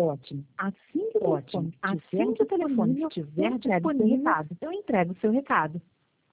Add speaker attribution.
Speaker 1: Ótimo. Assim que o telefone estiver disponível, eu entrego o seu recado.